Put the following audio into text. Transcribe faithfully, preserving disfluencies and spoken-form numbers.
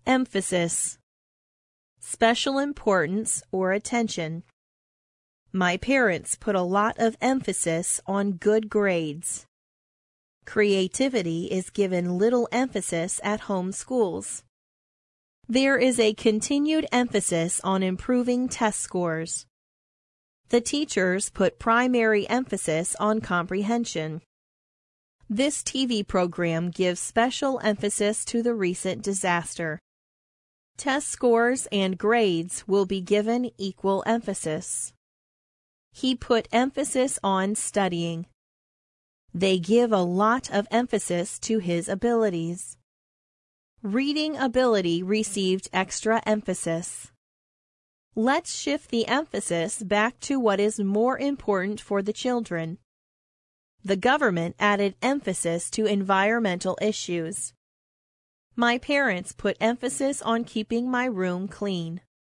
Emphasis. Special importance or attention. My parents put a lot of emphasis on good grades. Creativity is given little emphasis at home schools. There is a continued emphasis on improving test scores. The teachers put primary emphasis on comprehension. This T V program gives special emphasis to the recent disaster. Test scores and grades will be given equal emphasis. He put emphasis on studying. They give a lot of emphasis to his abilities. Reading ability received extra emphasis. Let's shift the emphasis back to what is more important for the children. The government added emphasis to environmental issues. My parents put emphasis on keeping my room clean.